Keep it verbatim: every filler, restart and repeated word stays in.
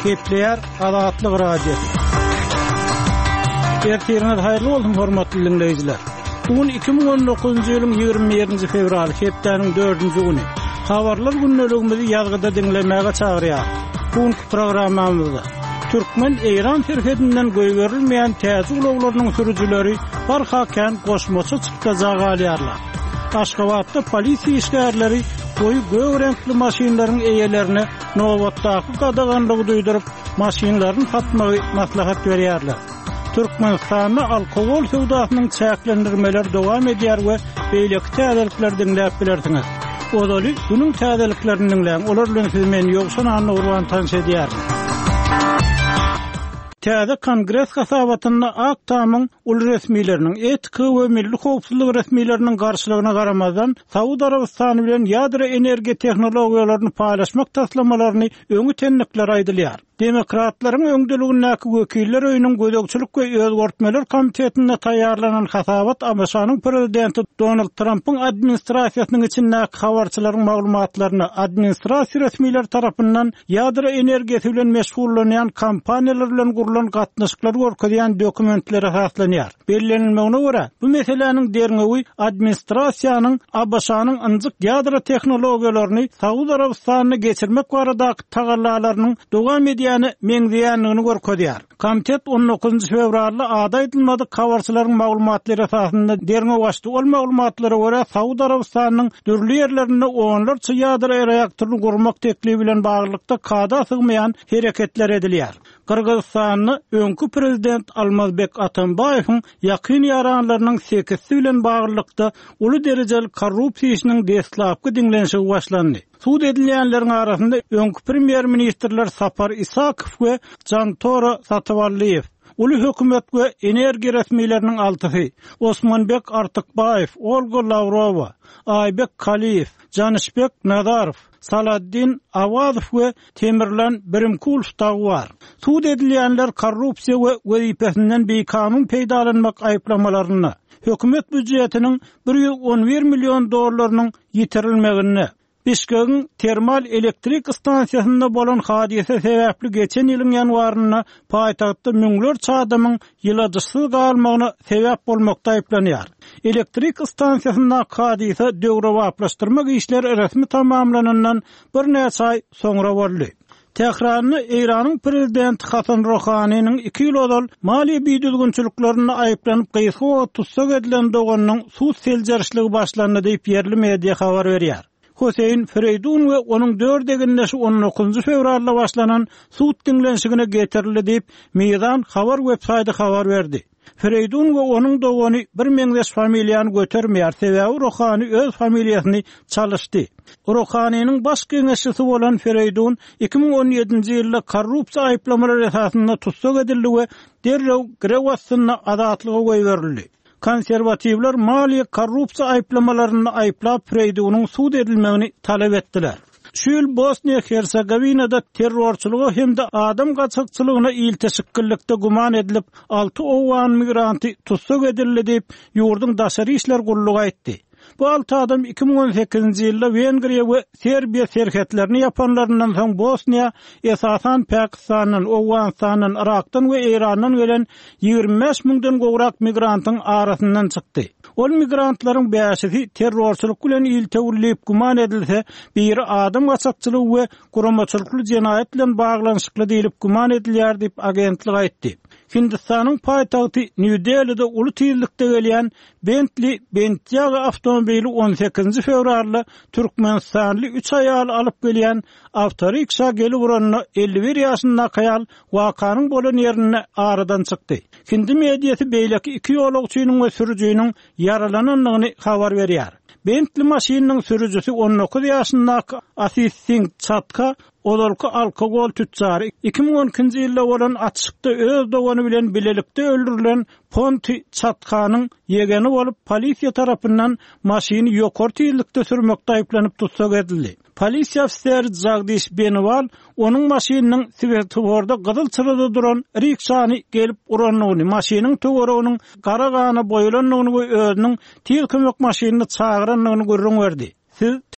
Gepleyer Azatlyk radiosu. Ertiriniz hayırlı olsun hormatly dinleyijiler. Bugün iki bin on dokuzuncu ýylyň ýygrimi ýedinji fevral hepdeniň dördünji güni. Habarlar günneligimizi ýazgyda dinlemäge çagyrýar. Bugünkü programmamyzda Türkmen Eýran ferhetinden göýgerilmeýän täze ulaglarynyň sürüjileri barhakan goşmaça çykda jagalýarlar. Aşgabatda polisiýa işgärleri goýy göw renkli maşinlaryň eýelerini nowatdaky gadaganlygy duýduryp, maşinlaryny satmagy maslahat berýärler. Türkmenistanda alkogol sowdasynyň çäklendirmeleri dowam edýär we beýleki täzelikler dinläp bilersiňiz. Odaly bunyň täzeliklerini dinläň, olar bilen siz meni ýoksan anny urwan tanış edýär. Täze Kongres hasabatynda Aktamyň ul resmileriniň etika we milli howpsuzlyk resmileriniň garşylygyna garamazdan Saudi Arabistany bilen ýadro energiýa tehnologiýalaryny paýlaşmak taslamalaryny öňü tenlikler aýdylýar. Demokratlaryň öňdeligindäki wekiller öýüniň gödekçilik we özgörtmeler komitetinde taýýarlanan hasabat Amerikanyň prezidenti Donald Trump'yň administrasiýasynyň içindäki habarçylaryň maglumatlaryny administrasiýa resmiler tarapyndan ýadro energiýasy bilen meşgullanýan kompaniýalar bilen gurulan gatnaşyklary görkezýän dokumentlere haslanýar. Bellenilmegine görä, bu meseleniň derňewi administrasiýanyň A B S-nyň ynjyk ýadro tehnologiýalaryny Saudi Arabistanyna geçirmek baradaky tagallalarynyň dowam edýäni meňzeýänligini görkezýär. Komitet on dokuzunju fevralda ada edilmedi habarçylaryň maglumatlary esasynda derňe başdy. Ol maglumatlara görä Saudi Arabistanynyň dürli ýerlerinde onlarça ýadro reaktoryny gurmak teklibi bilen baglykda kada sygmaýan hereketler edilýär. Kırgızstanlı öňkü prezident Almazbek Atambayewiň ýakyn ýaranlarynyň sekizsi bilen baglanykda uly derejeli korrupsiýa işiniň destlapky diňlenşigi başlandy. Suud edilýänleriň arasynda öňkü premier ministrler Sapar Isakow we Jantoro Satyvalliýew, uly hökümet we energiýa resmileriniň altyhy Osmanbek Artykbayew, Olga Lavrova, Aybek Kaliýew, Janysbek Nadarow, Saladdin Awazow we Temirlan Birimkulov dagy bar. Suud edilýänler korrupsiýa we wezipesinden beýkanun peýdalanmak aýplamalaryny, hökümet büdjetiniň bir ýüz on bir million dollarynyň ýitirilmegini, Bişkek'in termal elektrik istansiýasynda bolan hadise sebäpli geçen ýylyň ýanwaryna paýtagtda müňlerçe adamyň ýyladysyz galmagyna sebäp bolmakda aýplanýar. Elektrik istansiýasynda hadise döwrewaplaşdyrmak işleri resmi tamamlanandan bir näçe aý soňra boldy. Tehranyny Eýranyň prezidenti Hasan Rohanyň iki ýyl odal maliýe büýdürgünçiliklerini aýplanyp gysga tutsak edilen doganyň suw seljerişligi başlandy diýip ýerli media habar berýär. Hüseyin Fereydun we onuň dördegindeşi on dokuzunju fevralda başlanan suud dinlenşigine getirildi diýip Meydan habar websaýty habar berdi. Fereydun we onuň dogany bir meňzeş familiýany götermeýär, sebäbi Rohany öz familiýasyny çalyşdy. Rohanyň baş geňeşçisi bolan Fereydun iki bin on ýedinji ýylda korrupsiýa aýplamalary esasynda tutsak edildi we derrew grewasyna azatlyga goýberildi. Konservativler maliýe korrupsiýa aýplamalaryny aýplap Fereydun'un suud edilmegini talep etdiler. Şu ýyl Bosniýa Hersegovinada terrorçylyga hemde adam gaçakçylygyna ýyl-teşekkillikde guman edilip alty owan migranty tutsak edildi diýip ýurdun daşary işler gurulugy aýtdy. Bu altı adam iki bin on sekizinji ýylda Wengriýa we Serbiýa serhetlerini yapanlaryndan soň Bosniýa esasan Pakistanyň, Owganystanyň, Irakdan we Eýrandan gelen ýygrimi beş miňden gowrak migrantyň arasyndan çykdy. Ol migrantlaryň bäşisi terrorçylyk bilen ýyl-tewillip guman edilse, biri adam gaçakçylygy we guramaçylykly jenaýat bilen baglanyşykly diýilip guman edilýär diýip agentlik aýtdy. Hindistanyň paýtagty New Delhi'de uly tezlikde gelýän Bentley Bentayga avtomobili on sekizinji fevralda Türkmenistanly üç aýal alyp gelýän awtorikşa gelip uranyna elli bir ýaşynda aýal wakanyň bolan ýerine aradan çykdy. Hindi mediýasy beýleki iki ýolagçynyň we sürüjüniň yaralananlygyny habar berýär. Bentley maşininiň sürüjüsi on dokuz ýaşyndaky Asis Singh Chatka odalky alkogol tücjary iki bin on ikinji ýylda bolan atşykda öz dogany bilen bilelikde öldürilen Ponti Chatkanyň ýegeni bolup polisiýa tarapyndan maşyny ýokary tezlikde sürmekde aýplanyp tutsak edildi. Polisiýa ofiseri Jagdish Benwal onuň maşynynyň Svetogorda gyzyl çyrada duran rikşany gelip uranyny, maşynyň töwereginiň gara gana boýulanlygyny we özüniň tez kömek maşynyny çagyranyny görüň berdi. Siz